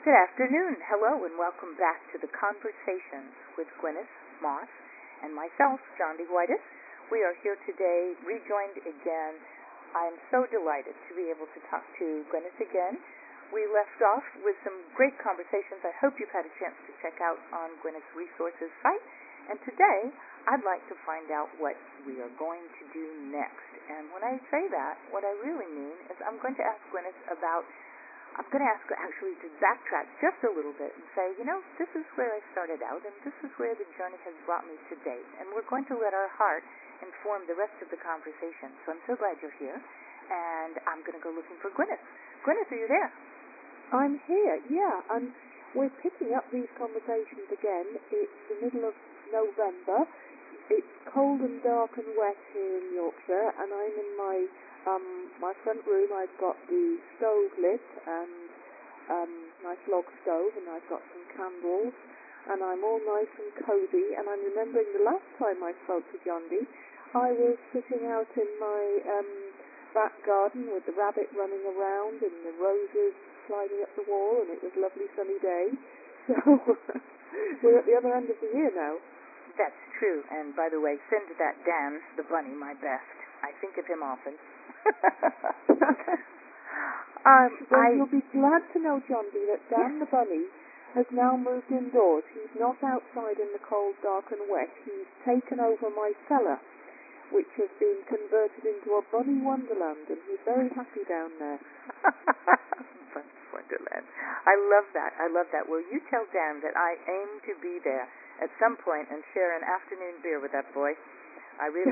Good afternoon. Hello, and welcome back to the Conversations with Gwyneth Moss and myself, John D. Whitus. We are here today, rejoined again. I'm so delighted to be able to talk to Gwyneth again. We left off with some great conversations I hope you've had a chance to check out on Gwyneth's Resources site. And today, I'd like to find out what we are going to do next. And when I say that, what I really mean is I'm going to ask Gwyneth about I'm going to ask her actually to backtrack just a little bit and say, this is where I started out, and this is where the journey has brought me to date. And we're going to let our heart inform the rest of the conversation. So I'm so glad you're here, and I'm going to go looking for Gwyneth. Gwyneth, are you there? I'm here, yeah. And we're picking up these conversations again. It's the middle of November. It's cold and dark and wet here in Yorkshire, and I'm in my front room. I've got the stove lit and nice log stove, and I've got some candles, and I'm all nice and cozy. And I'm remembering the last time I spoke to John D, I was sitting out in my back garden with the rabbit running around and the roses sliding up the wall, and it was a lovely sunny day. So we're at the other end of the year now. That's true. And by the way, send that Dan, the bunny, my best. I think of him often. You'll be glad to know, John D, that Dan the bunny has now moved indoors. He's not outside in the cold, dark and wet. He's taken over my cellar, which has been converted into a bunny wonderland, and he's very happy down there. Bunny wonderland. I love that. I love that. Well, you tell Dan that I aim to be there at some point and share an afternoon beer with that boy. I really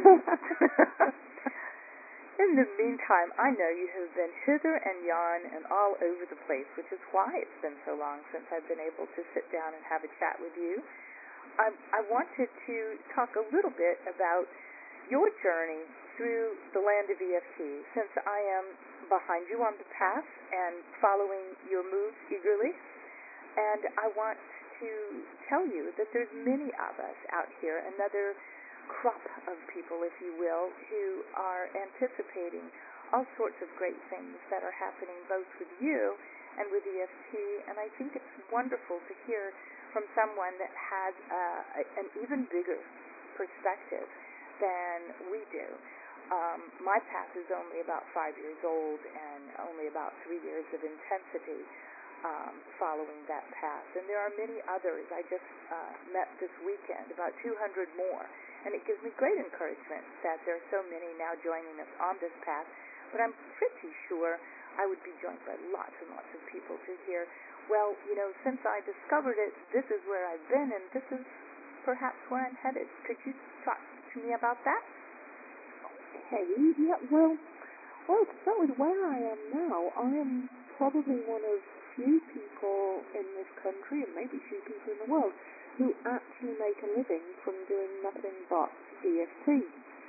In the meantime, I know you have been hither and yon and all over the place, which is why it's been so long since I've been able to sit down and have a chat with you. I wanted to talk a little bit about your journey through the land of EFT, since I am behind you on the path and following your moves eagerly. And I want to tell you that there's many of us out here, another crop of people, if you will, who are anticipating all sorts of great things that are happening both with you and with EFT. And I think it's wonderful to hear from someone that has an even bigger perspective than we do. My path is only about 5 years old and only about 3 years of intensity following that path. And there are many others. I just met this weekend, about 200 more. And it gives me great encouragement that there are so many now joining us on this path. But I'm pretty sure I would be joined by lots and lots of people to hear, well, since I discovered it, this is where I've been, and this is perhaps where I'm headed. Could you talk to me about that? Okay, yeah, well, to start with where I am now, I am probably one of few people in this country, and maybe few people in the world, who actually make a living from doing nothing but EFT.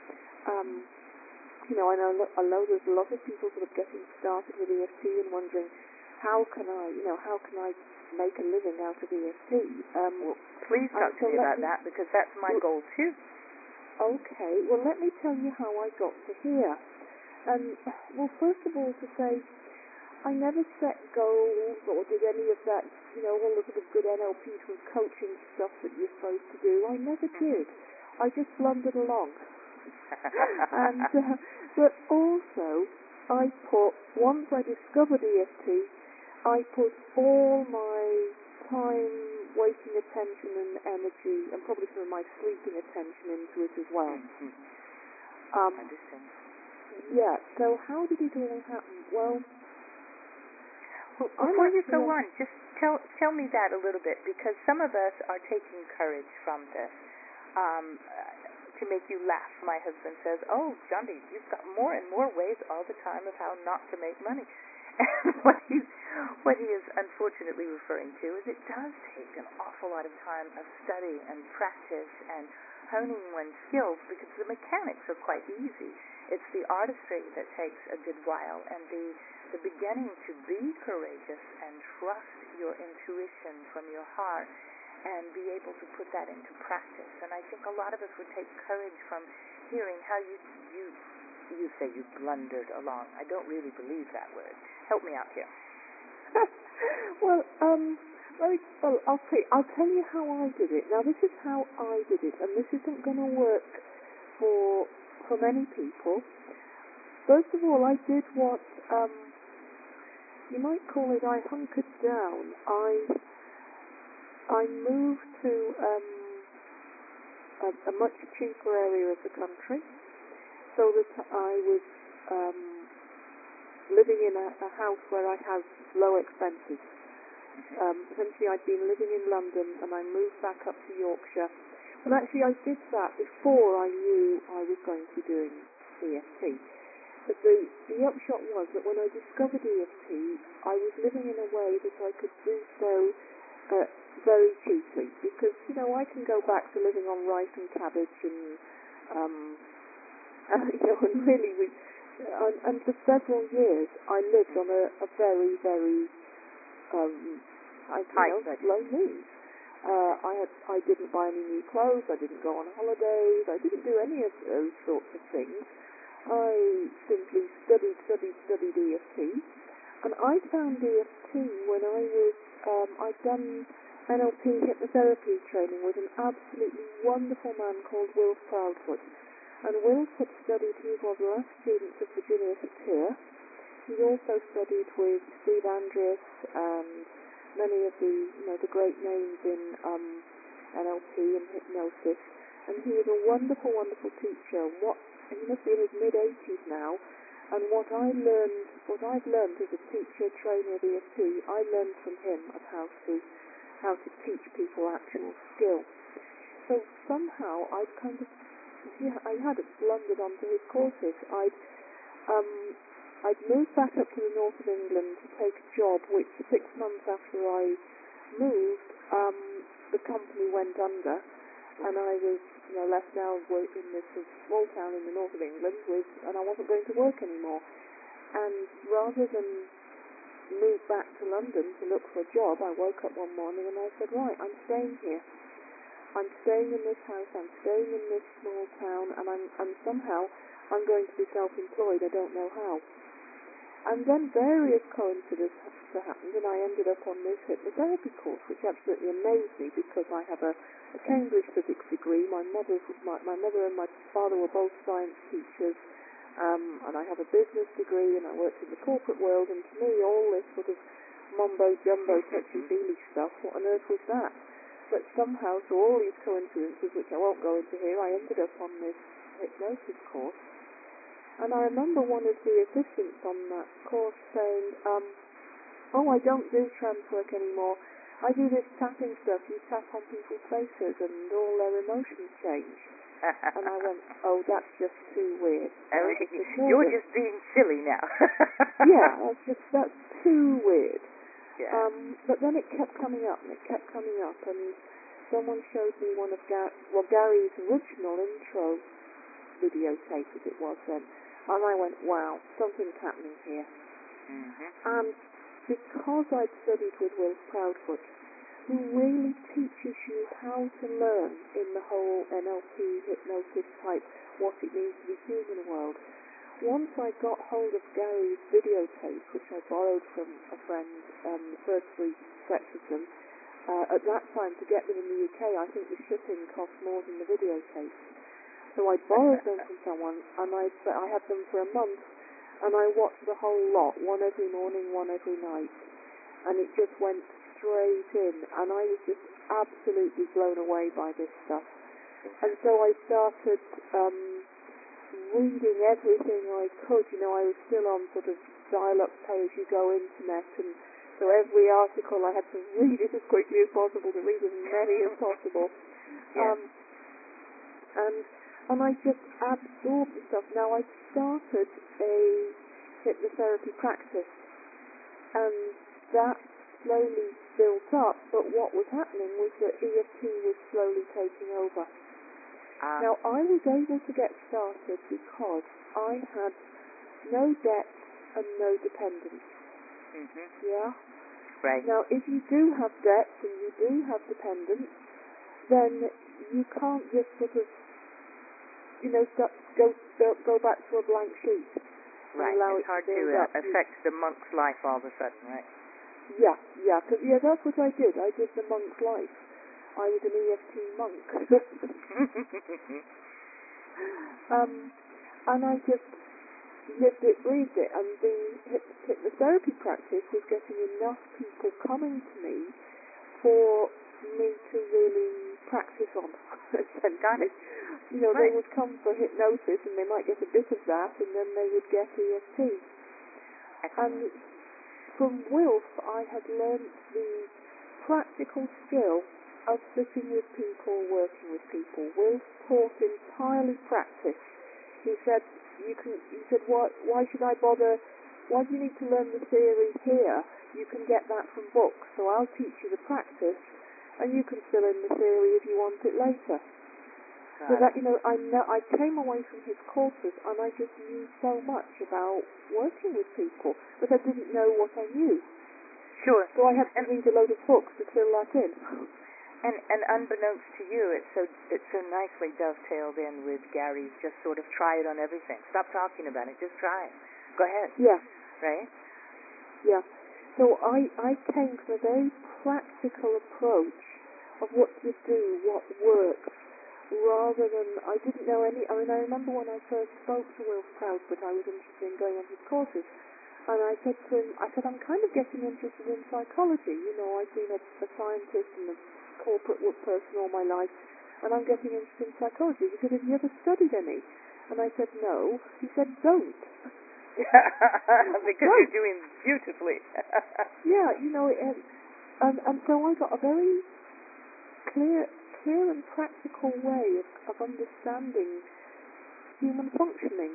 I know there's a lot of people sort of getting started with EFT and wondering, how can I make a living out of EFT? Well, please talk to me about that, because that's my goal too. Okay, well, let me tell you how I got to here. Well, first of all, to say, I never set goals or did any of that, all the sort of good NLP sort of coaching stuff that you're supposed to do. I never did. I just blundered along. But also, once I discovered EFT, I put all my time, waking attention and energy, and probably some of my sleeping attention into it as well. Understand. Yeah, so how did it all happen? Well, before you go on, just tell me that a little bit, because some of us are taking courage from this. To make you laugh, my husband says, "Oh, John D, you've got more and more ways all the time of how not to make money." And what he is unfortunately referring to is it does take an awful lot of time of study and practice and honing one's skills, because the mechanics are quite easy. It's the artistry that takes a good while, and the beginning to be courageous and trust your intuition from your heart and be able to put that into practice. And I think a lot of us would take courage from hearing how you say you blundered along. I don't really believe that word. Help me out here. Well, I'll tell you how I did it. Now, this is how I did it, and this isn't going to work for many people. First of all, I did what you might call it. I hunkered down. I moved to a much cheaper area of the country, so that I was living in a house where I had low expenses. Essentially, I'd been living in London, and I moved back up to Yorkshire. Well, actually, I did that before I knew I was going to be doing EFT. But the upshot was that when I discovered EFT, I was living in a way that I could do so very cheaply, because, you know, I can go back to living on rice and cabbage and really, and for several years I lived on a very, very low means. I didn't buy any new clothes, I didn't go on holidays, I didn't do any of those sorts of things. I simply studied EFT, and I found EFT when I'd done NLP hypnotherapy training with an absolutely wonderful man called Will Proudfoot. And Will had studied, he was the last student of Virginia Satir. He also studied with Steve Andreas and many of the great names in NLP and hypnosis. And he was a wonderful, wonderful teacher. He must be in his mid-80s now. And what I've learned as a teacher, trainer of EFT, I learned from him of how to teach people actual skill. So somehow I had blundered onto his courses. I'd moved back up to the north of England to take a job, which 6 months after I moved, the company went under, and I was left now in this small town in the north of England and I wasn't going to work anymore. And rather than move back to London to look for a job, I woke up one morning and I said, right, I'm staying here. I'm staying in this house, I'm staying in this small town, and somehow I'm going to be self-employed, I don't know how. And then various coincidences happened, and I ended up on this hypnotherapy course, which absolutely amazed me, because I have a Cambridge physics degree. My mother and my father were both science teachers, and I have a business degree, and I worked in the corporate world, and to me all this sort of mumbo-jumbo, touchy-feely stuff, what on earth was that? But somehow, through all these coincidences, which I won't go into here, I ended up on this hypnosis course. And I remember one of the assistants on that course saying, I don't do trance work anymore. I do this tapping stuff. You tap on people's faces and all their emotions change. And I went, oh, that's just too weird. You're just being silly now. Yeah, that's too weird. Yeah. But then it kept coming up, and someone showed me one of Gary's original intro videotape, as it was then, and I went, wow, something's happening here. Mm-hmm. And because I'd studied with Will Proudfoot, who really teaches you how to learn in the whole NLP hypnosis type, what it means to be human in the world, once I got hold of Gary's videotapes, which I borrowed from a friend, the first 3 sets of them, at that time, to get them in the UK, I think the shipping cost more than the videotapes. So I borrowed them from someone, and I had them for a month, and I watched the whole lot, one every morning, one every night, and it just went straight in, and I was just absolutely blown away by this stuff. And so I started reading everything I could. I was still on sort of dial-up pay-as-you-go internet, and so every article I had to read it as quickly as possible, to read as many as possible. Yeah. And I just absorbed the stuff. Now, I started a hypnotherapy practice, and that slowly built up, but what was happening was that EFT was slowly taking over. Now, I was able to get started because I had no debt and no dependence. Mm-hmm. Yeah? Right. Now, if you do have debt and you do have dependence, then you can't just sort of, go back to a blank sheet. Right. Allow it's it hard to to build up. affect the monk's life all of a sudden, right? Yeah, that's what I did. I did the monk's life. I was an EFT monk. And I just lived it, breathed it, and the hypnotherapy practice was getting enough people coming to me for me to really practice on, essentially. Got it. You know, Right. they would come for hypnosis and they might get a bit of that, and then they would get EFT. Excellent. And from Wilf, I had learned the practical skill of sitting with people, working with people. Wilf taught entirely practice. He said, why should I bother? Why do you need to learn the theory here? You can get that from books. So I'll teach you the practice, and you can fill in the theory if you want it later. So that, I came away from his courses and I just knew so much about working with people, but I didn't know what I knew. Sure. So I had to read a load of books to fill that in. And unbeknownst to you, it so nicely dovetailed in with Gary's just sort of try it on everything. Stop talking about it, just try it. Go ahead. Yeah. Right? Yeah. So I came from a very practical approach of what to do, what works, rather than, I didn't know any, I remember when I first spoke to Wilf Proudfoot, I was interested in going on his courses, and I said to him, I'm kind of getting interested in psychology. I've been a scientist and a corporate person all my life, and I'm getting interested in psychology. He said, have you ever studied any? And I said, no. He said, don't. Because you're doing beautifully. Yeah, and so I got a very clear and practical way of understanding human functioning,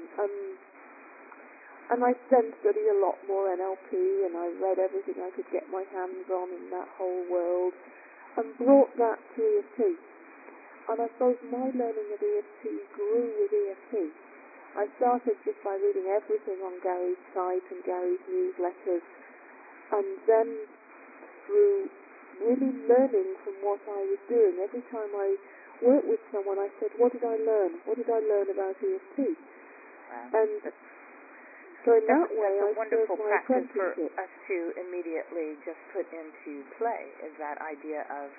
and I then studied a lot more NLP, and I read everything I could get my hands on in that whole world, and brought that to EFT. And I suppose my learning of EFT grew with EFT. I started just by reading everything on Gary's site and Gary's newsletters, and then through really learning from what I was doing. Every time I worked with someone, I said, what did I learn? What did I learn about EFT? Wow. And so in that way, that's a I wonderful served my practice for apprenticeship. us to immediately just put into play, is that idea of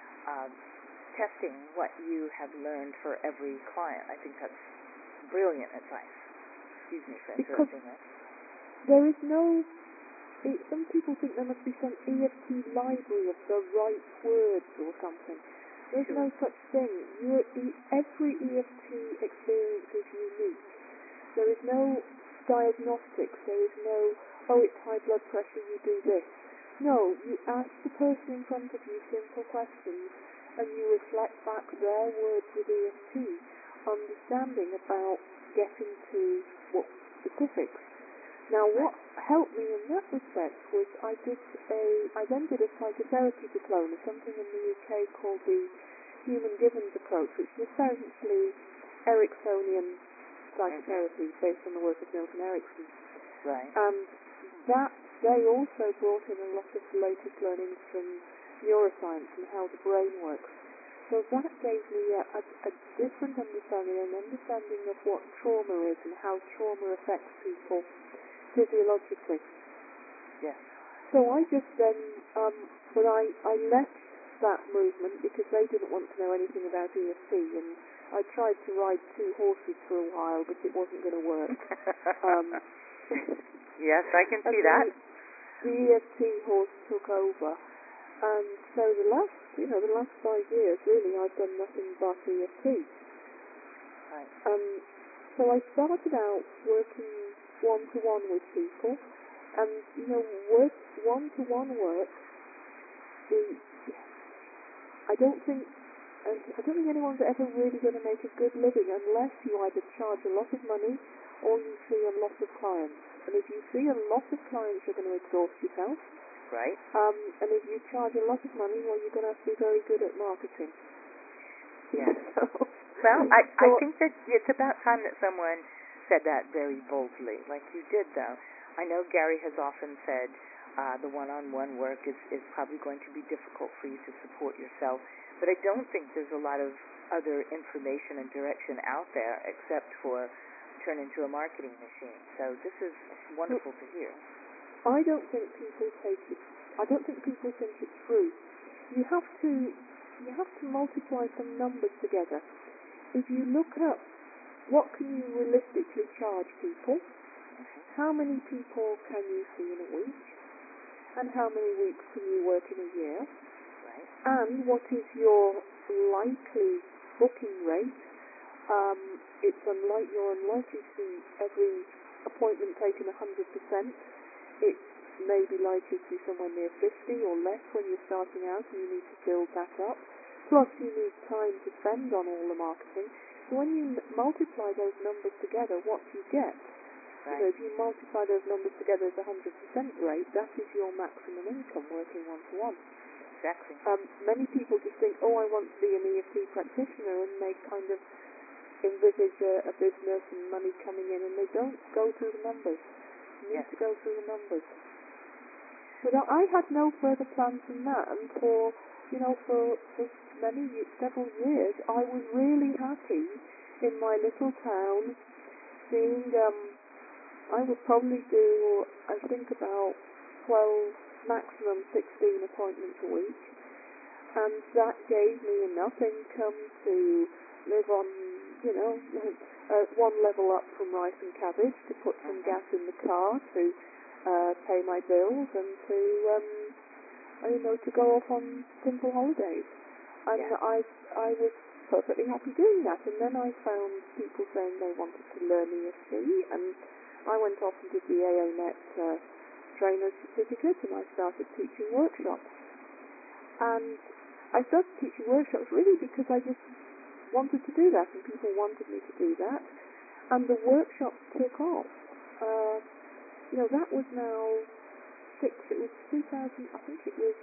testing what you have learned for every client. I think that's brilliant advice. Excuse me for interrupting that. There is no... Some people think there must be some EFT library of the right words or something. There's no such thing. Every EFT experience is unique. There is no diagnostics. There is no, it's high blood pressure, you do this. No, you ask the person in front of you simple questions, and you reflect back their words with EFT, understanding about getting to what specifics. Now, what helped me in that respect was I then did a psychotherapy diploma, something in the UK called the Human Givens approach, which is essentially Ericksonian psychotherapy based on the work of Milton Erickson. Right. And that they also brought in a lot of the latest learnings from neuroscience and how the brain works. So that gave me a different understanding, an understanding of what trauma is and how trauma affects people physiologically. Yes. So I just then, but I left that movement because they didn't want to know anything about EFT, and I tried to ride two horses for a while, but it wasn't going to work. Yes, I can see that. The EFT horse took over, and so the last 5 years, really, I've done nothing but EFT. Right. So I started out working one-to-one with people, and one-to-one work. I don't think anyone's ever really going to make a good living unless you either charge a lot of money or you see a lot of clients. And if you see a lot of clients, you're going to exhaust yourself. Right. And if you charge a lot of money, well, you're going to have to be very good at marketing. Yes. Well, I think that it's about time that someone said that very boldly, like you did, though. I know Gary has often said the one-on-one work is probably going to be difficult for you to support yourself, but I don't think there's a lot of other information and direction out there except for turn into a marketing machine. So this is wonderful to hear. I don't think people think it's true. You have to multiply some numbers together. If you look at what can you realistically charge people, how many people can you see in a week, and how many weeks can you work in a year, Right. and what is your likely booking rate. You're unlikely to see every appointment taken 100%. It may be likely to be somewhere near 50 or less when you're starting out, and you need to build that up. Plus, you need time to spend on all the marketing. So when you multiply those numbers together, what do you get? Right. If you multiply those numbers together as 100% rate, that is your maximum income working one-to-one. Exactly. Many people just think, I want to be an EFT practitioner, and they kind of envisage a business and money coming in, and they don't go through the numbers. You need to go through the numbers. But I had no further plans than that, and for several years, I was really happy in my little town, seeing, I would probably do, I think, about 12, maximum 16 appointments a week, and that gave me enough income to live on, one level up from rice and cabbage, to put some gas in the car, to pay my bills, and to go off on simple holidays. And I was perfectly happy doing that. And then I found people saying they wanted to learn EFT, and I went off and did the AONet trainer's certificate, and I started teaching workshops. And I started teaching workshops really because I just wanted to do that, and people wanted me to do that, and the workshops took off. That was now it was 2000, I think it was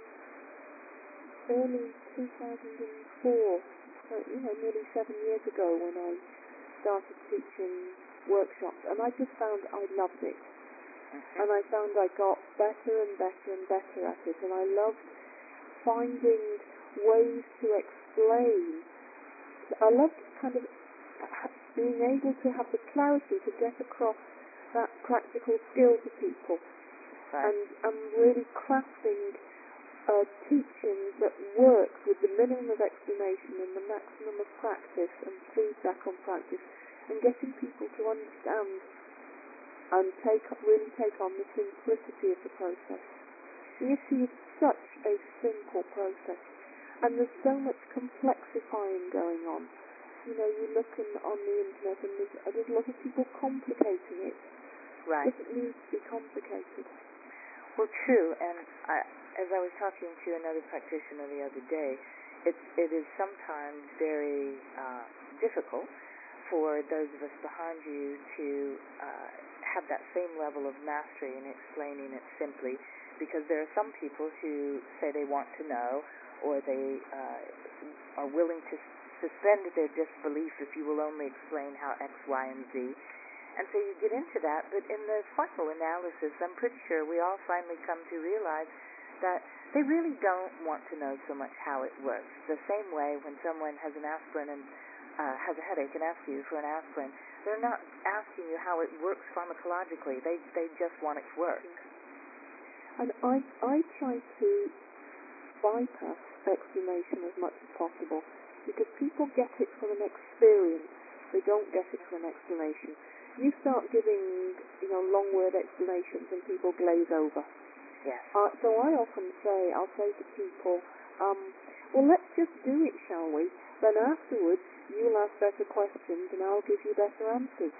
early 2004, so, nearly 7 years ago when I started teaching workshops, and I just found I loved it. And I found I got better and better and better at it, and I loved finding ways to explain. I loved kind of being able to have the clarity to get across that practical skill to people. Right. And really crafting teaching that works with the minimum of explanation and the maximum of practice and feedback on practice, and getting people to understand and really take on the simplicity of the process. EFT is such a simple process, and there's so much complexifying going on. You look on the internet, and there's a lot of people complicating it. Right. It doesn't need to be complicated. Well, true, and as I was talking to another practitioner the other day, it is sometimes very difficult for those of us behind you to have that same level of mastery in explaining it simply, because there are some people who say they want to know, or they are willing to suspend their disbelief if you will only explain how X, Y, and Z. And so you get into that, but in the final analysis, I'm pretty sure we all finally come to realize that they really don't want to know so much how it works. The same way when someone has an aspirin and has a headache and asks you for an aspirin, they're not asking you how it works pharmacologically. They just want it to work. And I try to bypass explanation as much as possible, because people get it from an experience. They don't get it from an explanation. You start giving, long word explanations, and people glaze over. Yes. So I'll say to people, well, let's just do it, shall we? Then afterwards, you'll ask better questions, and I'll give you better answers.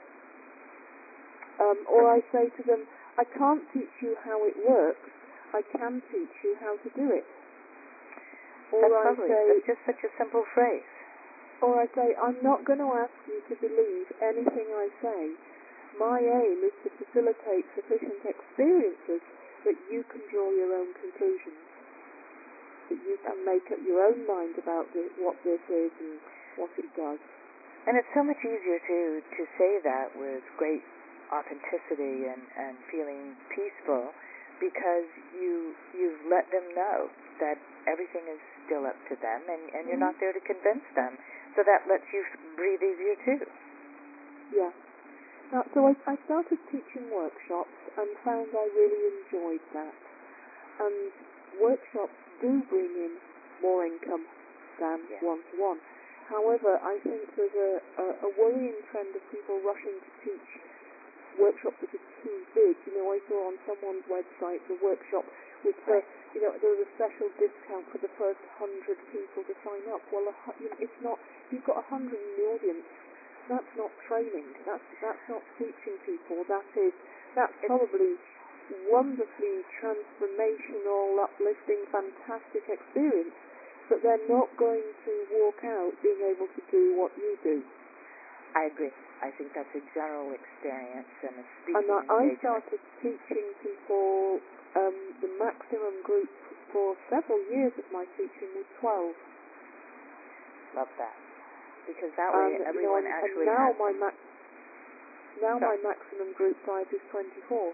Or I say to them, I can't teach you how it works. I can teach you how to do it. Or That's lovely. That's just such a simple phrase. Or I say, I'm not going to ask you to believe anything I say. My aim is to facilitate sufficient experiences that you can draw your own conclusions, that you can make up your own mind about what this is and what it does. And it's so much easier to say that with great authenticity and feeling peaceful, because you've let them know that everything is still up to them, and you're not there to convince them. So that lets you breathe easier too. Yeah. Now, so I started teaching workshops and found I really enjoyed that. And workshops do bring in more income than one-to-one. However, I think there's a worrying trend of people rushing to teach workshops that are too big. I saw on someone's website the workshop with there was a special discount for the first 100 people to sign up. Well, it's not. You've got 100 in the audience. That's not training. That's not teaching people. That's probably wonderfully transformational, uplifting, fantastic experience. But they're not going to walk out being able to do what you do. I agree. I think that's a general experience and a speaking engagement. And I started teaching people. The maximum group for several years of my teaching was 12. Love that. Because that way everyone actually and now has... my maximum group size is 24.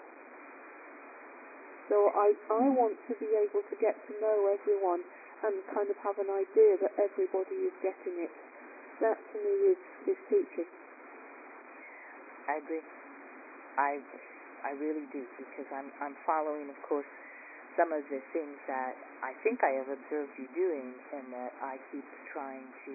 So I want to be able to get to know everyone and kind of have an idea that everybody is getting it. That to me is teaching. I agree. I really do, because I'm following, of course, some of the things that I think I have observed you doing, and that I keep trying to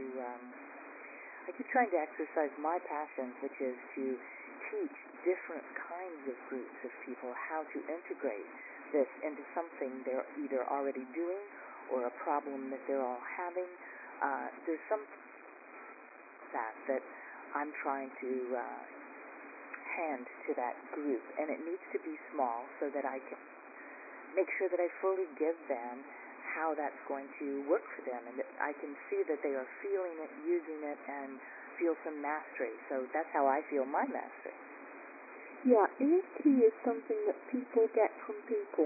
exercise my passion, which is to teach different kinds of groups of people how to integrate this into something they're either already doing or a problem that they're all having. There's some that I'm trying to hand to that group, and it needs to be small so that I can make sure that I fully give them how that's going to work for them, and that I can see that they are feeling it, using it, and feel some mastery. So that's how I feel my mastery. Yeah, EFT is something that people get from people.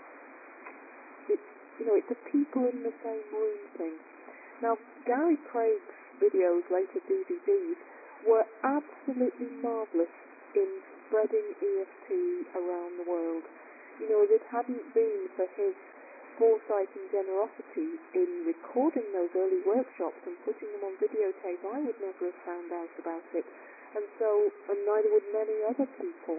It's a people in the same room thing. Now, Gary Craig's videos, later DVDs, were absolutely marvellous in spreading EFT around the world. If it hadn't been for his foresight and generosity in recording those early workshops and putting them on videotape, I would never have found out about it. And neither would many other people.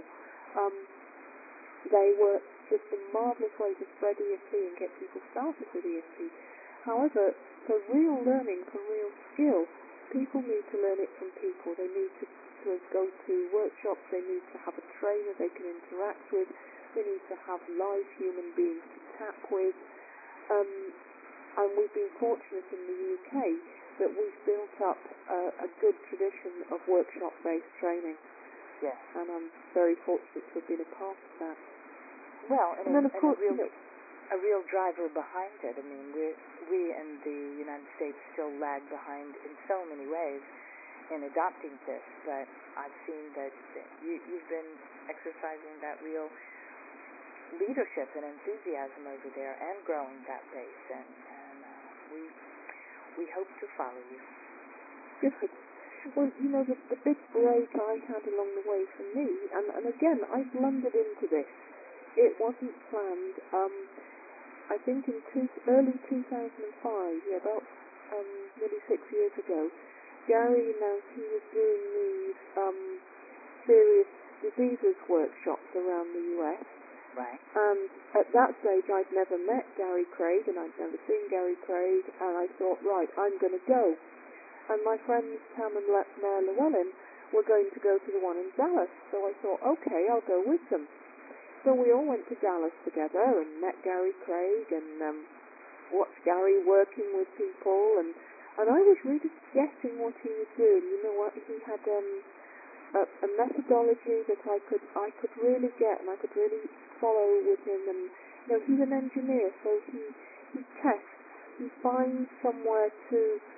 They were just a marvellous way to spread EFT and get people started with EFT. However, for real learning, for real skill, people need to learn it from people. They need to go to workshops. They need to have a trainer they can interact with. They need to have live human beings to tap with. And we've been fortunate in the UK that we've built up a good tradition of workshop-based training. Yes. And I'm very fortunate to have been a part of that. Well, and then, of course, a real driver behind it. I mean, we in the United States still lag behind in so many ways in adopting this, but I've seen that you've been exercising that real leadership and enthusiasm over there and growing that base, and we hope to follow you. Good. Well, the big break I had along the way for me, and again, I blundered into this. It wasn't planned. I think in early 2005, about nearly 6 years ago, Gary announced he was doing these serious diseases workshops around the US. Right. And at that stage, I'd never met Gary Craig, and I'd never seen Gary Craig, and I thought, right, I'm going to go. And my friends Tam and Mare Llewellyn were going to go to the one in Dallas, so I thought, okay, I'll go with them. So we all went to Dallas together and met Gary Craig and watched Gary working with people, and I was really getting what he was doing. You know what? He had a methodology that I could really get, and I could really follow with him. And he's an engineer, so he tests. He finds somewhere to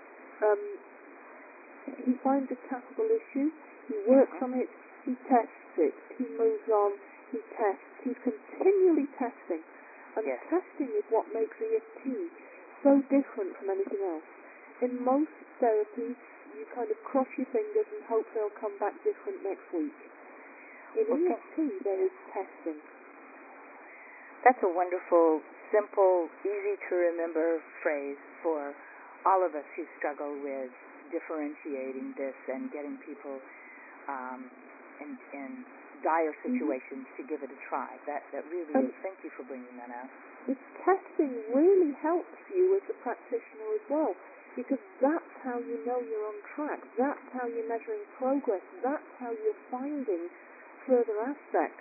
he finds a tackable issue. He works on it. He tests it. He moves on. He tests. He's continually testing. And testing is what makes EFT so different from anything else. In most therapies, you kind of cross your fingers and hope they'll come back different next week. In EFT, there is testing. That's a wonderful, simple, easy-to-remember phrase for all of us who struggle with differentiating this and getting people in dire situations to give it a try. That really is. Thank you for bringing that out. The testing really helps you as a practitioner as well, because that's how you know you're on track. That's how you're measuring progress. That's how you're finding further aspects.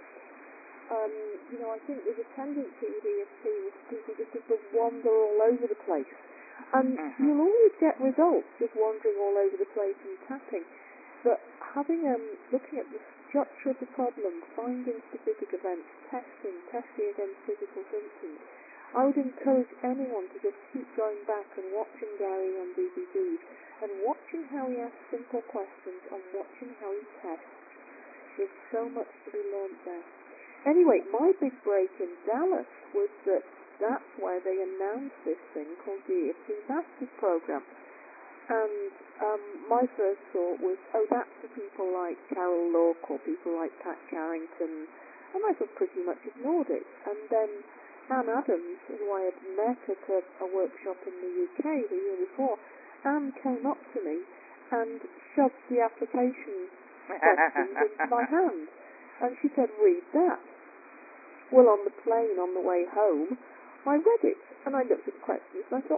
I think there's a tendency with EFT with people just to wander all over the place. And you'll always get results just wandering all over the place and tapping. But looking at the structure of the problem, finding specific events, testing against physical symptoms, I would encourage anyone to just keep going back and watching Gary on DVDs and watching how he asks simple questions and watching how he tests. There's so much to be learned there. Anyway, my big break in Dallas was that's where they announced this thing called the EFT Masters Program. And my first thought was, that's for people like Carol Lork or people like Pat Carrington, and I sort of pretty much ignored it. And then Anne Adams, who I had met at a workshop in the UK the year before, Anne came up to me and shoved the application questions into my hand. And she said, read that. Well, on the plane on the way home, I read it, and I looked at the questions, and I thought,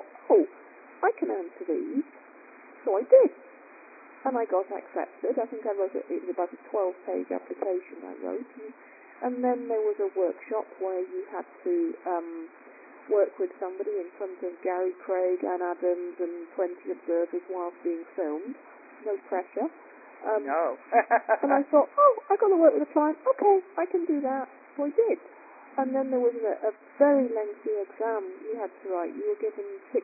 I can answer these. So I did. And I got accepted. I think it was about a 12-page application I wrote. And then there was a workshop where you had to work with somebody in front of Gary Craig, Anne Adams, and 20 observers whilst being filmed. No pressure. No. And I thought, I got to work with a client. Okay, I can do that. So I did. And then there was a very lengthy exam you had to write. You were given 16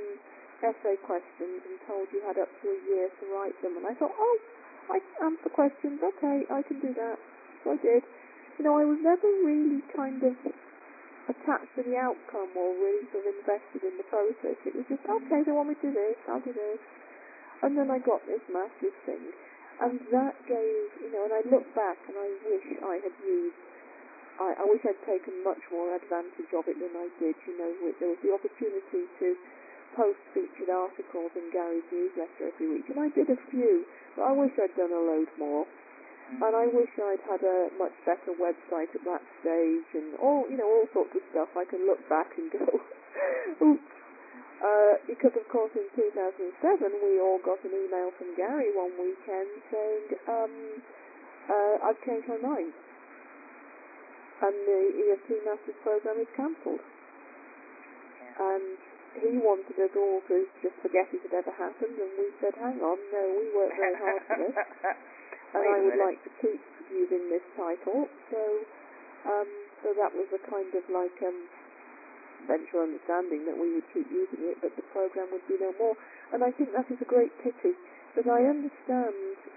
essay questions and told you had up to a year to write them. And I thought, I answer questions. Okay, I can do that. So I did. I was never really kind of attached to the outcome or really sort of invested in the process. It was just, okay, they want me to do this, I'll do this. And then I got this master's thing. And that gave, and I look back and I wish I had used, I wish I'd taken much more advantage of it than I did. There was the opportunity to post featured articles in Gary's newsletter every week, and I did a few, but I wish I'd done a load more. And I wish I'd had a much better website at that stage, and all sorts of stuff. I can look back and go, oops. Because of course in 2007 we all got an email from Gary one weekend saying, I've changed my mind. And the EFT Masters Program is cancelled. And he wanted us all to just forget it had ever happened, and we said, hang on, no, we worked very hard for this. And I would like to keep using this title. So that was a kind of like eventual understanding that we would keep using it, but the program would be no more. And I think that is a great pity, but I understand,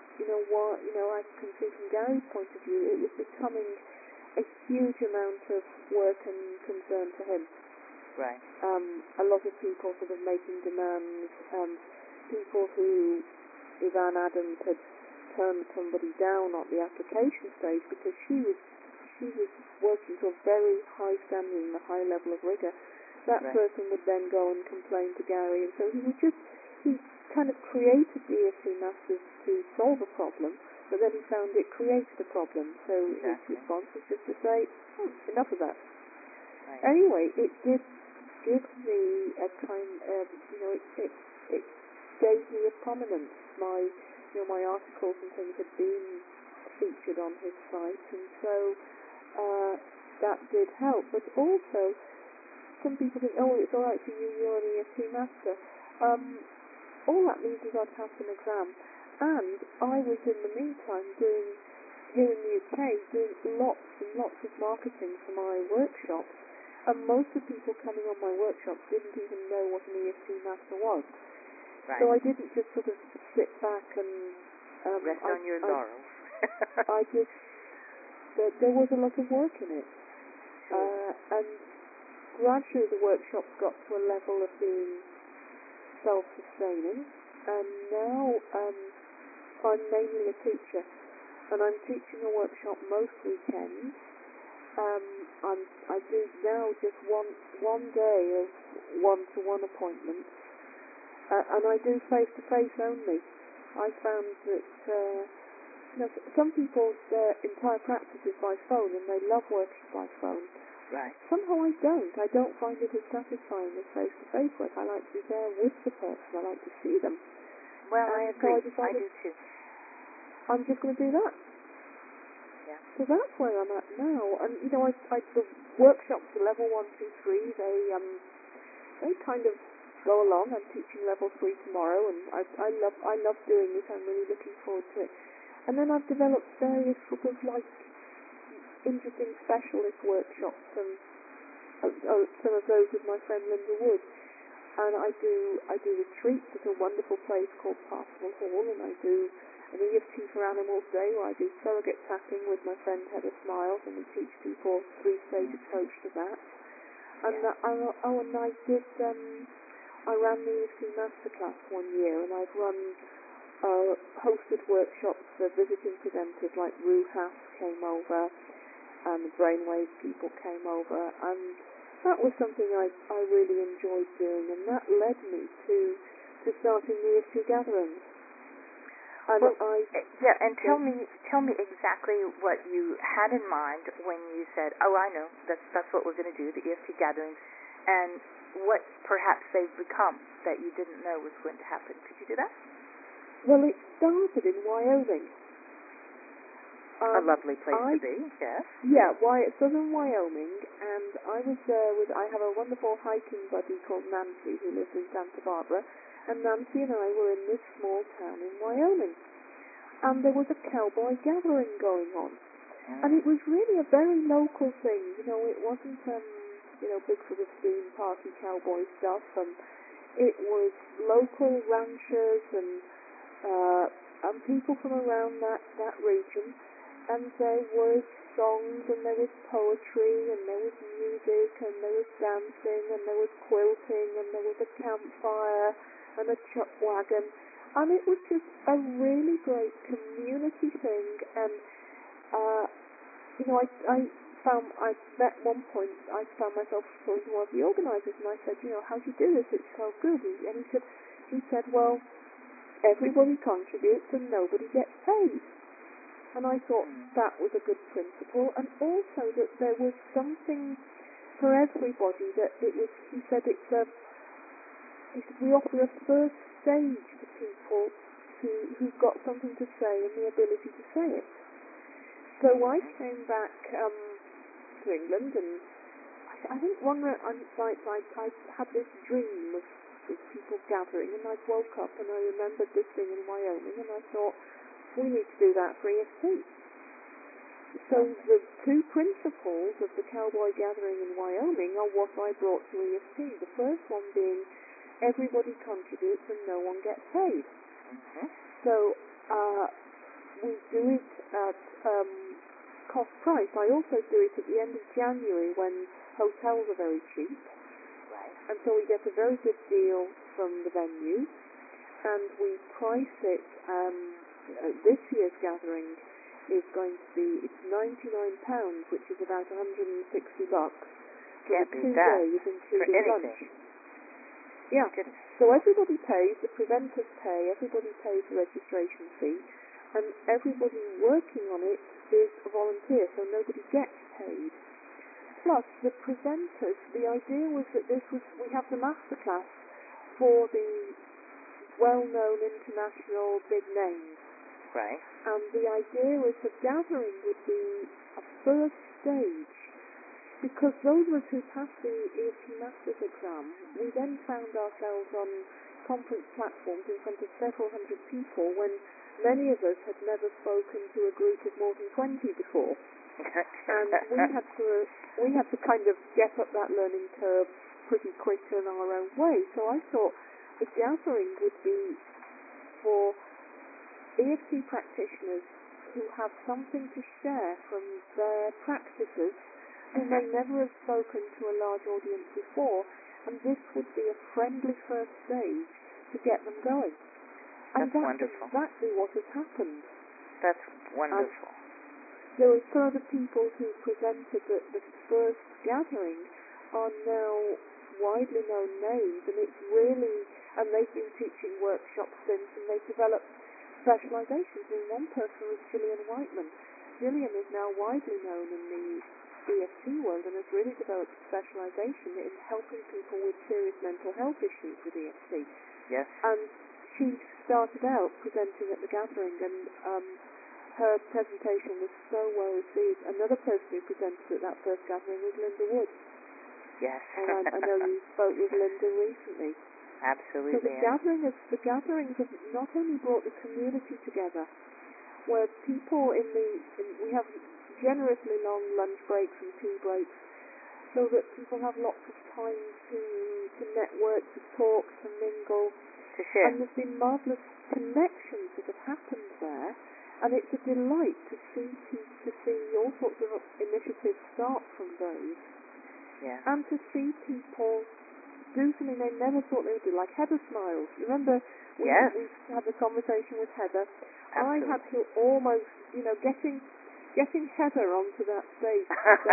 I can see from Gary's point of view, it was becoming a huge amount of work and concern for him. Right. A lot of people sort of making demands, people who, if Anne Adams had turned somebody down at the application stage because she was working to a very high standard and a high level of rigor, that person would then go and complain to Gary, and so he kind of created the EFT Masters to solve a problem, but then he found it created a problem, so his response was just to say, enough of that. Right. Anyway, it did give me a kind of, it gave me a prominence. My articles and things had been featured on his site, and so that did help. But also, some people think, it's all right for you, you're an EFT master. All that means is I'd have an exam. And I was, in the meantime, here in the UK, doing lots and lots of marketing for my workshops. And most of the people coming on my workshops didn't even know what an EFT master was. Right. So I didn't just sort of sit back and rest on your laurels. There was a lot of work in it. And gradually the workshops got to a level of being self-sustaining, and now I'm mainly a teacher, and I'm teaching a workshop most weekends. I do now just one day of one-to-one appointments, and I do face-to-face only. I found that some people's entire practice is by phone, and they love working by phone. Right. Somehow I don't. I don't find it as satisfying as face-to-face work. I like to be there with the person. I like to see them. Well, and I agree. So I do too. I'm just going to do that. Yeah. So that's where I'm at now. And the workshops for level 1, 2, 3, they kind of go along. I'm teaching level 3 tomorrow, and I love doing it. I'm really looking forward to it. And then I've developed various sort of interesting specialist workshops, and some of those with my friend Linda Wood. And I do retreats at a wonderful place called Parsifal Hall, and I do an EFT for Animals Day where I do surrogate tapping with my friend Heather Smiles, and we teach people 3-stage approach to that. And I ran the EFT Masterclass one year, and I've run hosted workshops for visiting presenters like Rue Hass came over, and the Brainwave people came over, and that was something I really enjoyed doing, and that led me to starting the EFT gatherings. And tell me exactly what you had in mind when you said, "Oh, I know, that's what we're going to do, the EFT gatherings," and what perhaps they've become that you didn't know was going to happen. Could you do that? Well, it started in Wyoming. A lovely place to be, yes. Yeah, southern Wyoming, and I was there I have a wonderful hiking buddy called Nancy who lives in Santa Barbara, and Nancy and I were in this small town in Wyoming, and there was a cowboy gathering going on, and it was really a very local thing. It wasn't big sort of theme party cowboy stuff, and it was local ranchers and people from around that region. And there was songs, and there was poetry, and there was music, and there was dancing, and there was quilting, and there was a campfire, and a chuck wagon. And it was just a really great community thing. And, at one point, I found myself talking to one of the organizers, and I said, how do you do this? It's so good. And he said, well, everybody contributes, and nobody gets paid. And I thought that was a good principle, and also that there was something for everybody. He said we offer a first stage to people who've got something to say and the ability to say it. So I came back to England, and I think one night I had this dream of people gathering, and I woke up and I remembered this thing in Wyoming, and I thought, we need to do that for EFT. So the two principles of the cowboy gathering in Wyoming are what I brought to EFT. The first one being everybody contributes and no one gets paid. Mm-hmm. So we do it at cost price. I also do it at the end of January when hotels are very cheap. Right. And so we get a very good deal from the venue, and we price it. This year's gathering is going to be, it's £99, which is about $160 for Can't the 2 beat that. days, including for lunch. Yeah. Goodness. So everybody pays, the presenters pay, everybody pays the registration fee, and everybody working on it is a volunteer, so nobody gets paid. Plus, the presenters, the idea was that we have the masterclass for the well-known international big names. Right. And the idea was the gathering would be a first stage, because those of us who passed the EFT Masters exam, we then found ourselves on conference platforms in front of several hundred people when many of us had never spoken to a group of more than 20 before. And we had to kind of get up that learning curve pretty quick in our own way. So I thought the gathering would be for EFT practitioners who have something to share from their practices, who may never have spoken to a large audience before, and this would be a friendly first stage to get them going. And that's wonderful. Exactly what has happened. That's wonderful. There were further people who presented at the first gathering are now widely known names, and it's really, and they've been teaching workshops since, and they've developed specializations. And one person was Gillian Whiteman. Gillian is now widely known in the EFT world and has really developed a specialization in helping people with serious mental health issues with EFT. Yes. And she started out presenting at the gathering, and her presentation was so well received. Another person who presented at that first gathering was Linda Wood. Yes. And I know you spoke with Linda recently. Absolutely. So the gatherings have not only brought the community together, where people we have generously long lunch breaks and tea breaks, so that people have lots of time to network, to talk, to mingle. To share. And there's been marvellous connections that have happened there, and it's a delight to see all sorts of initiatives start from those. Yeah. And to see people do something they never thought they would do, like Heather Smiles. Remember, we had the conversation with Heather. Absolutely. I had to almost, getting Heather onto that stage.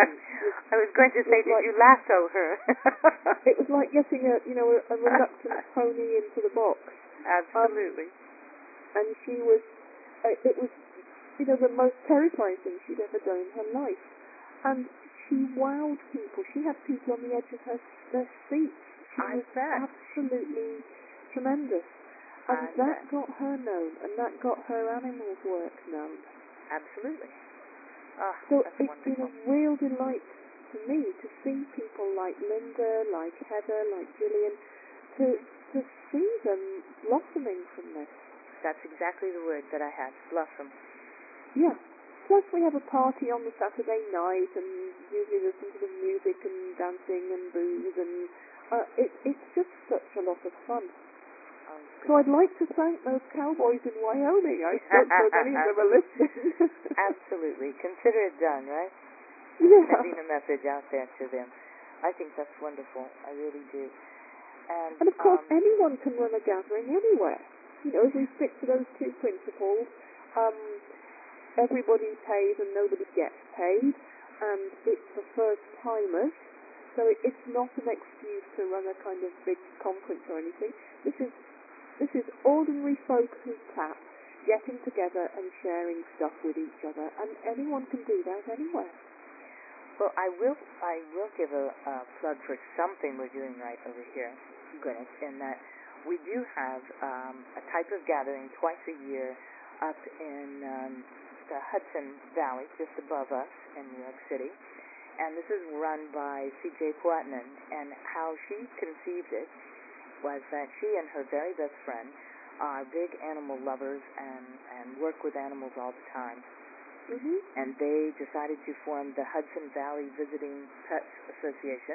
I was going to say, did you lasso her? It was like getting a reluctant pony into the box. Absolutely. And she was, it was, the most terrifying thing she'd ever done in her life. And she wowed people. She had people on the edge of their seats. She was absolutely tremendous. And that got her known, and that got her animals work known. Absolutely. So that's it's wonderful. been a real delight to me to see people like Linda, like Heather, like Gillian, to see them blossoming from this. That's exactly the word that I had, blossom. Yeah. Plus we have a party on the Saturday night, and usually there's some sort of music and dancing and booze, and it's just such a lot of fun. So I'd like to thank those cowboys in Wyoming. I don't know if any of them are listening. Absolutely. Consider it done, right? Yeah. Sending a message out there to them. I think that's wonderful. I really do. And of course, anyone can run a gathering anywhere. If we stick to those two principles, everybody pays and nobody gets paid, and it's for first-timers, so it's not an excuse to run a kind of big conference or anything. This is ordinary folk who tap, getting together and sharing stuff with each other, and anyone can do that anywhere. Well, I will give a plug for something we're doing right over here, Gwyneth, in that we do have a type of gathering twice a year up in the Hudson Valley, just above us in New York City. And this is run by C.J. Poitnan, and how she conceived it was that she and her very best friend are big animal lovers and work with animals all the time. Mm-hmm. And they decided to form the Hudson Valley Visiting Pets Association,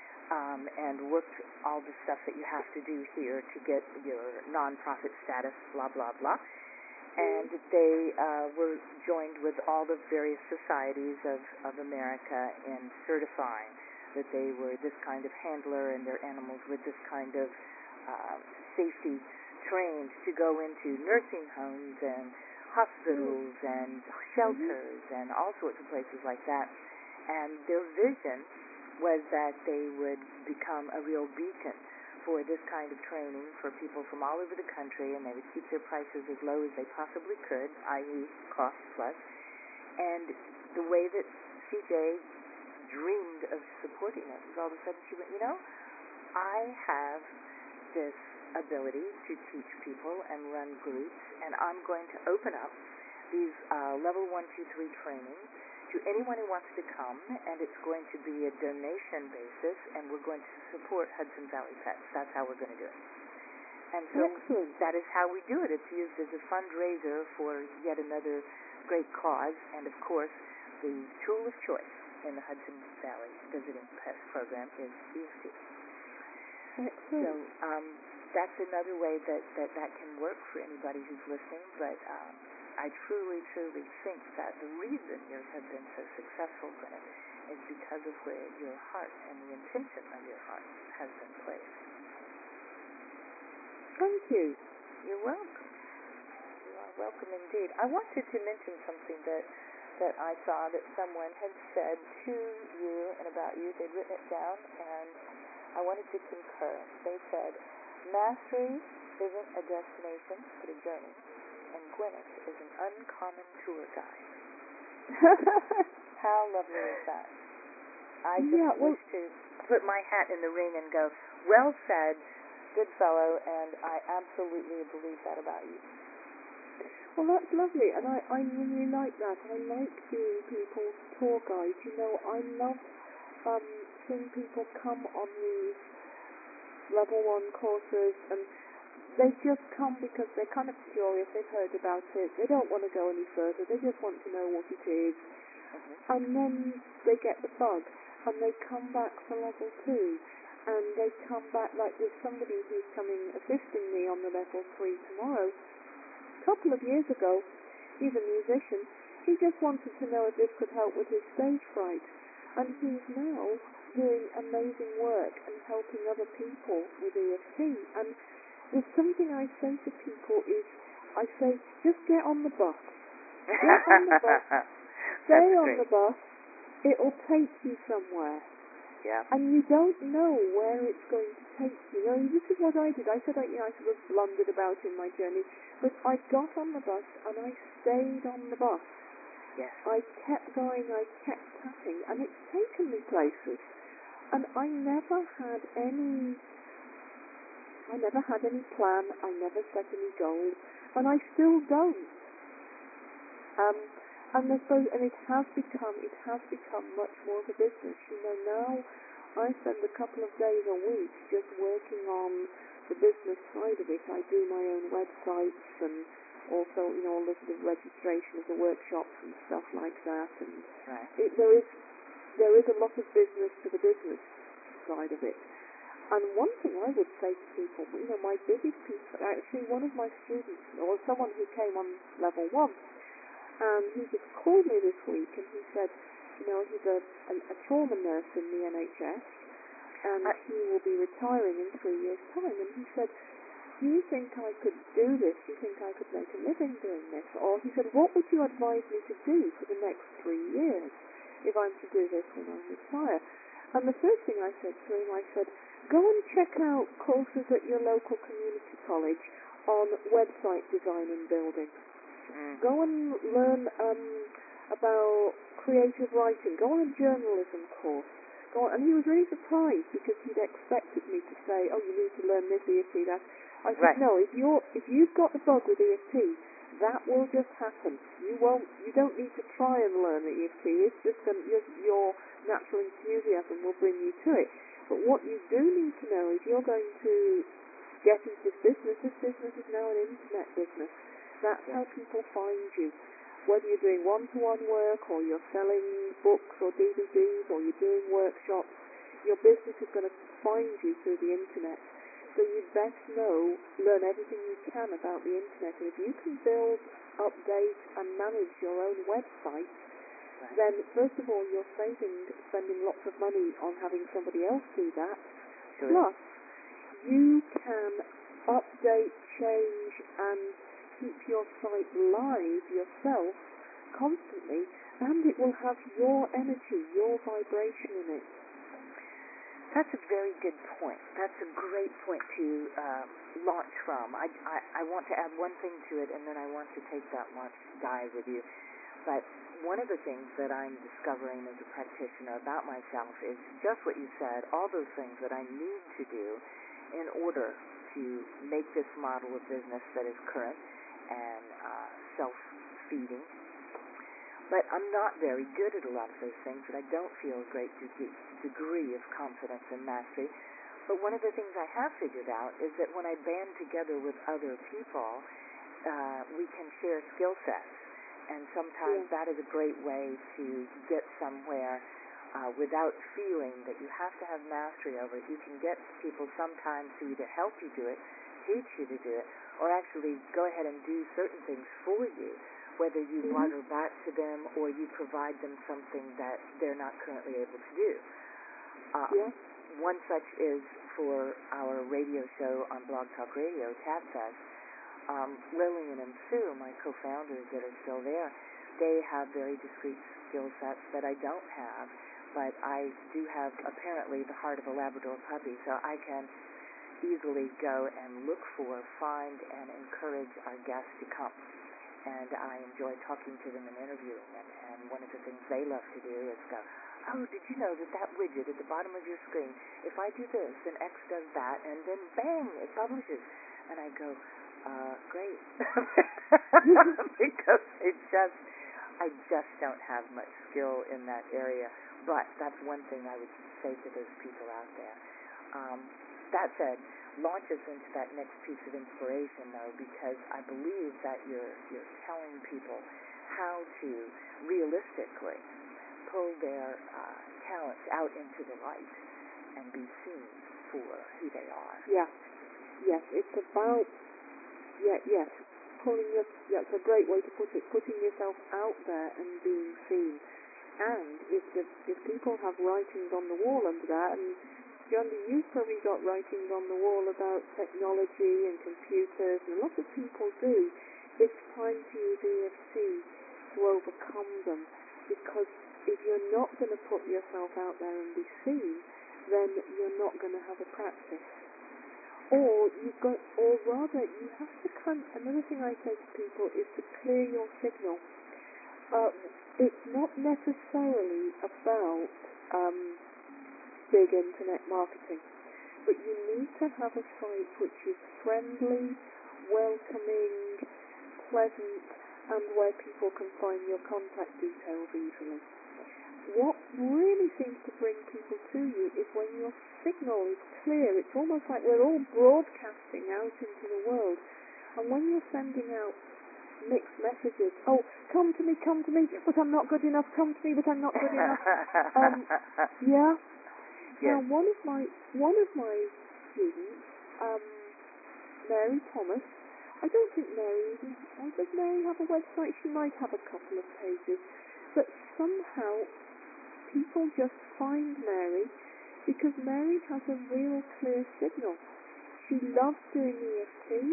and worked all the stuff that you have to do here to get your nonprofit status, blah, blah, blah. And they were joined with all the various societies of America in certifying that they were this kind of handler and their animals were this kind of safety trained to go into nursing homes and hospitals and shelters and all sorts of places like that. And their vision was that they would become a real beacon for this kind of training for people from all over the country, and they would keep their prices as low as they possibly could, i.e. cost plus. And the way that CJ dreamed of supporting it was all of a sudden she went, I have this ability to teach people and run groups, and I'm going to open up these level 1, 2, 3 trainings to anyone who wants to come, and it's going to be a donation basis, and we're going to support Hudson Valley Pets. That's how we're going to do it. And so that is how we do it. It's used as a fundraiser for yet another great cause, and of course, the tool of choice in the Hudson Valley Visiting Pets Program is EFT. So that's another way that can work for anybody who's listening, but I truly, truly think that the reason yours have been so successful, Gwyneth, is because of where your heart and the intention of your heart has been placed. Thank you. You're welcome. You are welcome indeed. I wanted to mention something that I saw that someone had said to you and about you. They'd written it down, and I wanted to concur. They said, mastery isn't a destination, but a journey. and Gwyneth is an uncommon tour guide. How lovely is that? I just wish to put my hat in the ring and go, well said, good fellow, and I absolutely believe that about you. Well, that's lovely, and I really like that. I like being people's tour guide. You know, I love seeing people come on these level 1 courses, and they just come because they're kind of curious. They've heard about it. They don't want to go any further. They just want to know what it is. Mm-hmm. And then they get the bug, and they come back for level 2. And they come back, like there's somebody who's assisting me on the level 3 tomorrow. A couple of years ago, he's a musician. He just wanted to know if this could help with his stage fright. And he's now doing amazing work and helping other people with EFT. And there's something I say to people is, I say, just get on the bus. Get on the bus. Stay on the bus. It'll take you somewhere. Yeah. And you don't know where it's going to take you. You know, this is what I did. I said I sort of blundered about in my journey, but I got on the bus and I stayed on the bus. Yes. I kept going, I kept tapping, and it's taken me places. And I never had any plan, I never set any goals, and I still don't. And it has become much more of a business. You know, now I spend a couple of days a week just working on the business side of it. I do my own websites and also, you know, all the sort of registration of the workshops and stuff like that. And right. there is a lot of business to the business side of it. And one thing I would say to people, you know, my biggest piece, actually one of my students, or someone who came on level 1, and he just called me this week and he said, you know, he's a trauma nurse in the NHS and he will be retiring in 3 years' time. And he said, do you think I could do this? Do you think I could make a living doing this? Or he said, what would you advise me to do for the next 3 years if I'm to do this when I retire? And the first thing I said to him, I said, go and check out courses at your local community college on website design and building. Go and learn about creative writing. Go on a journalism course. And he was really surprised because he'd expected me to say, oh, you need to learn this EFT, that. I said, no, if you've got the bug with EFT, that will just happen. You don't need to try and learn the EFT. It's just your natural enthusiasm will bring you to it. But what you do need to know is you're going to get into this business. This business is now an internet business. That's how people find you. Whether you're doing one-to-one work or you're selling books or DVDs or you're doing workshops, your business is going to find you through the internet. So you best learn everything you can about the internet. And if you can build, update and manage your own website, then first of all you're spending lots of money on having somebody else do that. Sure. Plus, you can update, change and keep your site live yourself constantly, and it will have your energy, your vibration in it. That's a very good point. That's a great point to launch from. I want to add one thing to it, and then I want to take that launch dive with you. But one of the things that I'm discovering as a practitioner about myself is just what you said, all those things that I need to do in order to make this model of business that is current and self-feeding. But I'm not very good at a lot of those things, and I don't feel a great degree of confidence and mastery. But one of the things I have figured out is that when I band together with other people, we can share skill sets. And sometimes that is a great way to get somewhere without feeling that you have to have mastery over it. You can get people sometimes who either help you do it, teach you to do it, or actually go ahead and do certain things for you, whether you barter back to them or you provide them something that they're not currently able to do. One such is for our radio show on Blog Talk Radio, TabFest. Lillian and Sue, my co-founders that are still there, they have very discrete skill sets that I don't have, but I do have apparently the heart of a Labrador puppy, so I can easily go and look for, find, and encourage our guests to come. and I enjoy talking to them and interviewing them. And one of the things they love to do is go, oh, did you know that that widget at the bottom of your screen, if I do this, then X does that, and then bang, it publishes. And I go, great. Because I just don't have much skill in that area. But that's one thing I would say to those people out there. That said, launch us into that next piece of inspiration, though, because I believe that you're telling people how to realistically pull their talents out into the light and be seen for who they are. Yeah. Yes, it's about that's a great way to put it, putting yourself out there and being seen. And if people have writings on the wall under that, and John, you've probably got writings on the wall about technology and computers, and a lot of people do. It's time to use EFT to overcome them, because if you're not going to put yourself out there and be seen, then you're not going to have a practice. Or you have to another thing I say to people is to clear your signal. It's not necessarily about big internet marketing, but you need to have a site which is friendly, welcoming, pleasant, and where people can find your contact details easily. What really seems to bring people to you is when your signal is clear. It's almost like we're all broadcasting out into the world, and when you're sending out mixed messages, oh, come to me, but I'm not good enough, come to me, but I'm not good enough. Yeah. Yes. Now, one of my students, Mary Thomas, I don't think does Mary have a website? She might have a couple of pages, but somehow people just find Mary because Mary has a real clear signal. She loves doing EFT.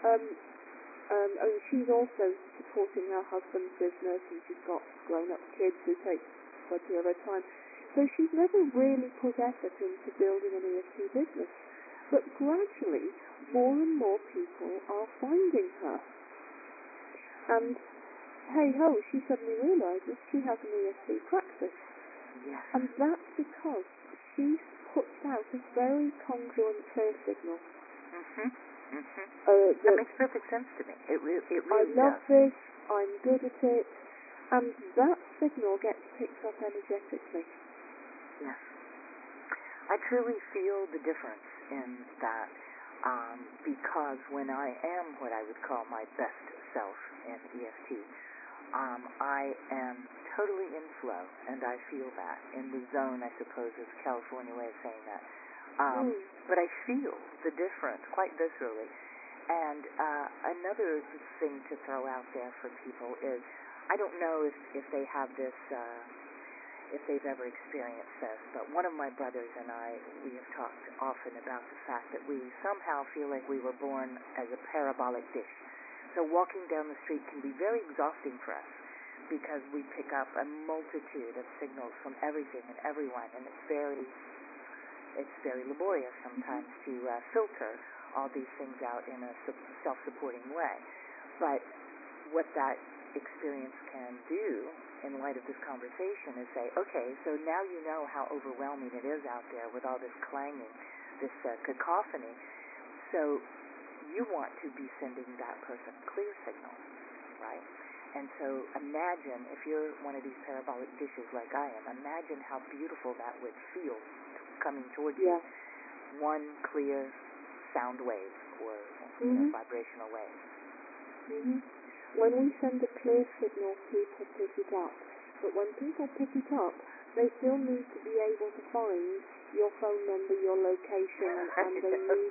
And she's also supporting her husband's business, and she's got grown-up kids who take plenty of her time. So she's never really put effort into building an EFT business. But gradually, more and more people are finding her. And hey-ho, she suddenly realizes she has an EFT practice. Yes. And that's because she puts out a very congruent clear signal. Mm-hmm. Mm-hmm. That makes perfect sense to me. It really I love does. this, I'm good at it, and that signal gets picked up energetically. Yes. I truly feel the difference in that because when I am what I would call my best self in EFT, I am totally in flow, and I feel that. In the zone, I suppose, is a California way of saying that. But I feel the difference quite viscerally. And another thing to throw out there for people is, I don't know if they have this, if they've ever experienced this, but one of my brothers and I, we have talked often about the fact that we somehow feel like we were born as a parabolic dish. So walking down the street can be very exhausting for us because we pick up a multitude of signals from everything and everyone, and it's very laborious sometimes to filter all these things out in a self-supporting way. But what that experience can do in light of this conversation is say, okay, so now you know how overwhelming it is out there with all this clanging, this cacophony. So you want to be sending that person clear signal, right? And so imagine, if you're one of these parabolic dishes like I am, imagine how beautiful that would feel coming towards you. One clear sound wave or vibrational wave. Mm-hmm. When we send a clear signal, people pick it up. But when people pick it up, they still need to be able to find your phone number, your location, and they need...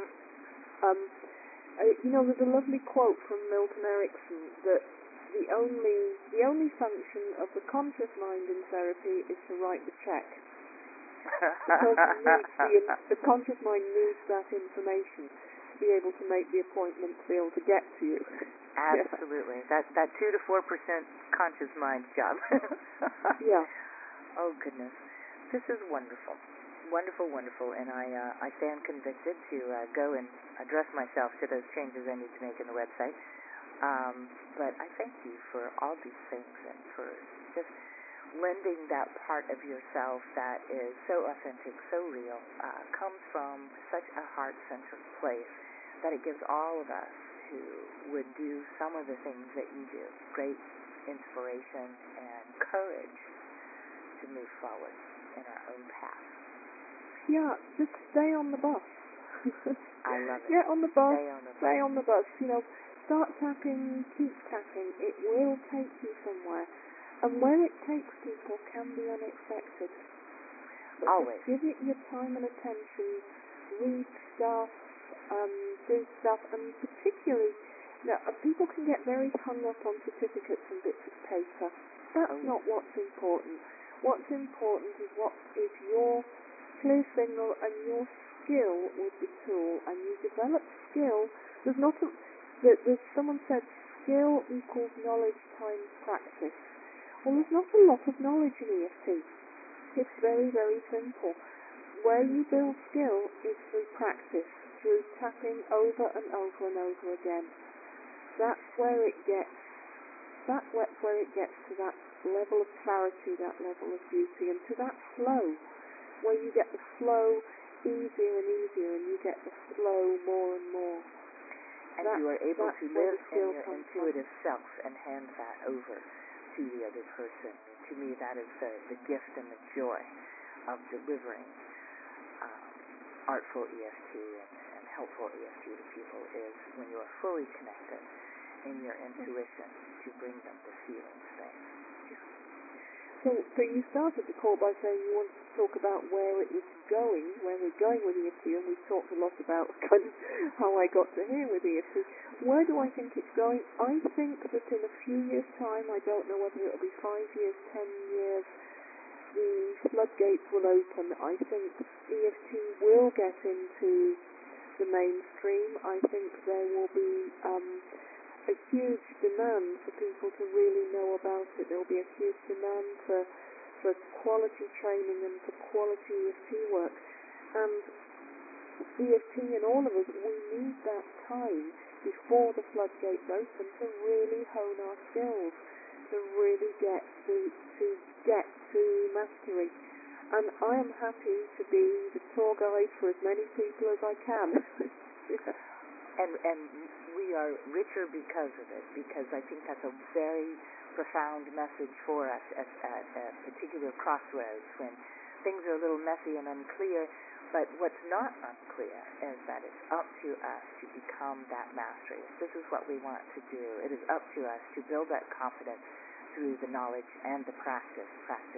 there's a lovely quote from Milton Erickson that the only function of the conscious mind in therapy is to write the check. Because the conscious mind needs that information to be able to make the appointment, to be able to get to you. Absolutely. That 2 to 4% conscious mind job. Yeah. Oh, goodness. This is wonderful. Wonderful, wonderful. And I stand convicted to go and address myself to those changes I need to make in the website. But I thank you for all these things and for just lending that part of yourself that is so authentic, so real, comes from such a heart-centered place that it gives all of us who would do some of the things that you do great inspiration and courage to move forward in our own path. Yeah, just stay on the bus. I love it. Get on the bus, Stay on the bus. Start tapping, keep tapping. It will take you somewhere. And where it takes people can be unexpected. But Always. Just give it your time and attention. Read stuff, do stuff, and particularly, people can get very hung up on certificates and bits of paper. That's not what's important. What's important is what is your clear signal and your skill with the tool, and you develop skill. Someone said skill equals knowledge times practice. Well, there's not a lot of knowledge in EFT. It's very, very simple. Where you build skill is through practice, through tapping over and over and over again. That's where it gets to that level of clarity, that level of beauty, and to that flow, where you get the flow easier and easier, and you get the flow more and more. And you are able to live in your intuitive self and hand that over to the other person. To me, that is the gift and the joy of delivering artful EFT and helpful EFT to people, is when you are fully connected in your intuition to bring them the feeling space. So you started the call by saying you wanted to talk about where it was going, where we're going with EFT, and we've talked a lot about kind of how I got to here with EFT. Where do I think it's going? I think that in a few years' time, I don't know whether it'll be 5 years, 10 years, the floodgates will open. I think EFT will get into the mainstream. I think there will be a huge demand for people to really know about it. There will be a huge demand for quality training and for quality EFT work. And EFT and all of us, we need that time before the floodgates open to really hone our skills, to really get to mastery. And I am happy to be the tour guide for as many people as I can. And we are richer because of it, because I think that's a very profound message for us at a particular crossroads when things are a little messy and unclear. But what's not unclear is that it's up to us to become that mastery. This is what we want to do. It is up to us to build that confidence through the knowledge and the practice.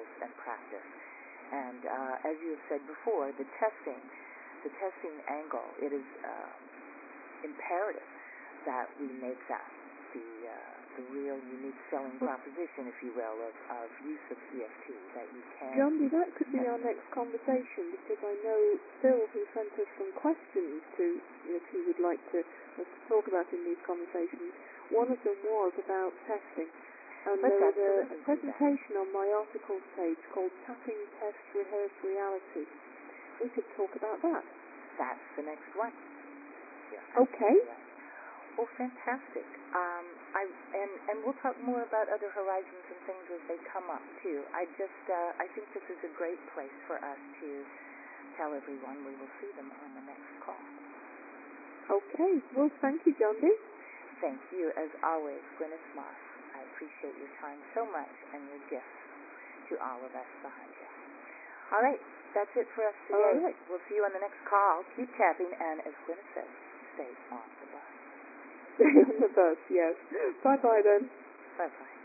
And as you have said before, the testing angle, it is imperative that we make that the real unique selling proposition, if you will, of use of EFT, that you can... Jondi, that could be our next conversation, because I know Phil, who sent us some questions that he would like us to talk about in these conversations, one of them was about testing. And there was a presentation on my articles page called Tapping Test Rehearse Reality. We could talk about that. That's the next one. Yeah. Okay. Well, fantastic. And we'll talk more about other horizons and things as they come up, too. I think this is a great place for us to tell everyone we will see them on the next call. Okay. Well, thank you, Jondi. Thank you, as always, Gwyneth Moss. I appreciate your time so much and your gifts to all of us behind you. All right. That's it for us today. All right. We'll see you on the next call. Keep tapping, and as Gwyneth says, stay on the bus. Stay on the bus, yes. Bye-bye then. Bye-bye.